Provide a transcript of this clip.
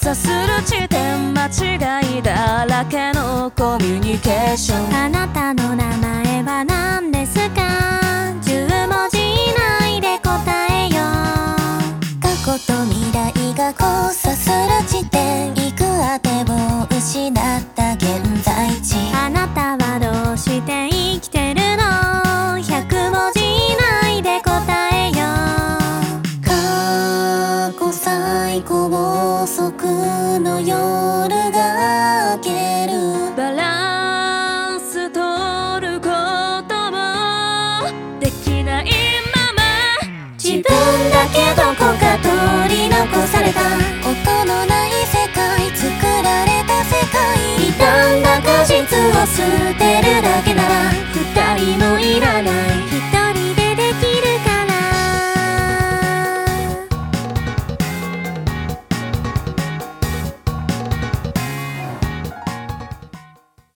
差する地点間違いだらけのコミュニケーション。 あなたの名前は何ですか、10文字以内で答えよう。過去と未来が交差する地点、行く当てを失った現在地。あなたはどうして生きてるの、100文字以内で答えよう。過去最高速の夜が明ける。 バランス取ることもできないまま、 自分だけどこか取り残された、音のない世界、作られた世界、傷んだ果実を捨て